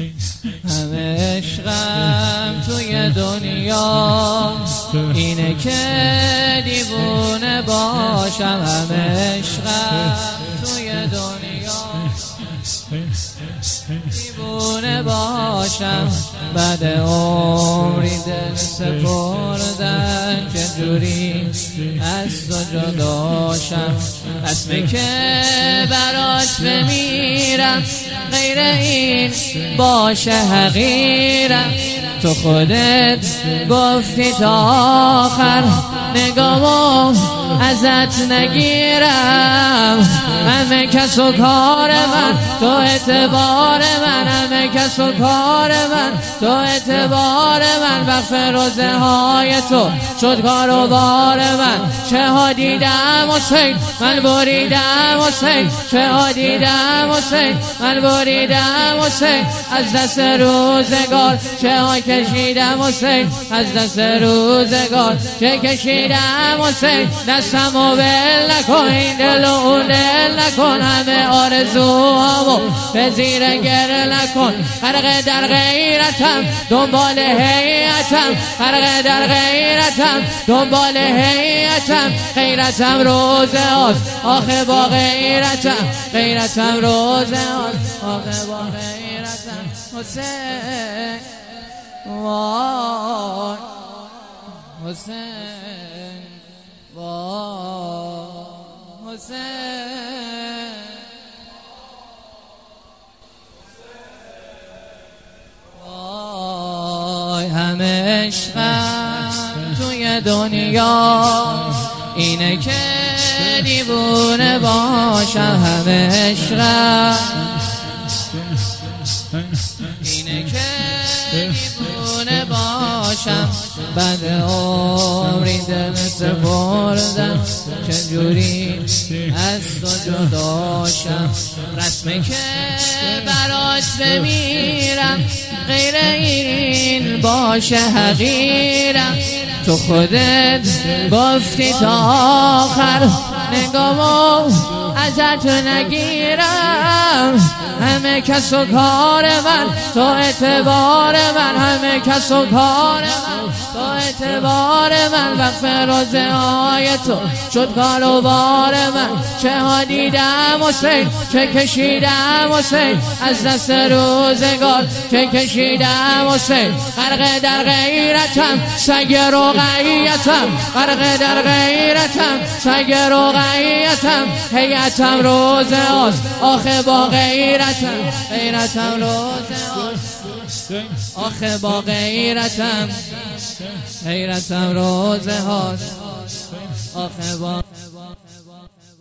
همه عشقم توی دنیا اینه که دیوونه باشم. همه عشقم توی دنیا دیوونه باشم. بعد عمری دل سپردن چجوری از تو جداشم. اسمی که برات بمیرم غیر این باشه حقیرم. تو خودت گفتی تا آخر نگامو ازت نگیرم. همه کس و کار من تو اعتبار من. همه کس و کار من تو اعتبار من. وقف روزه های تو شد کار و بار من. چه ها دیدم حسین من بریدم حسین. چه ها دیدم حسین من بریدم حسین. از دست روزگار چه ها کشیدم حسین. از دست روزگار چه کشیدم حسین. دستمو ول نکن این دل و اون دل نکن. همه آرزوهامو به زیر گل نکن. غرق در غیرتم دنبال حیاتم. غرق در غیرتم دنبال حیاتم. غیرتم روزه هاست آخه با غیرتم. غیرتم روزه هاست آخه با غیرتم. حسین وای حسین وای حسین وای. همه عشقم توی دنیا اینه که دیوونه باشم. همه عشقم اینه که دیوونه باشم. بعد عمری دل سپردم چجوری از تو جداشم. رسمه که برات بمیرم غیر این باشه حقیرم. تو خودت گفتی تا آخر نگامو ازت نگیرم. همه کس و کار من تو اعتبار من. همه کس و کار من تو اعتبار من. وقف روزه های تو شد کار و بار من. چه ها دیدم حسین چه کشیدم حسین. از دست روزگار چه کشیدم حسین. غرق در غیرتم سگ رقیتم. غرق در غیرتم سگ رقیتم. حیاتم روزه هاست آخه با غیرتم. غیرتم روزه هاست آخه با غیرتم. غیرتم روزه هاست آخه با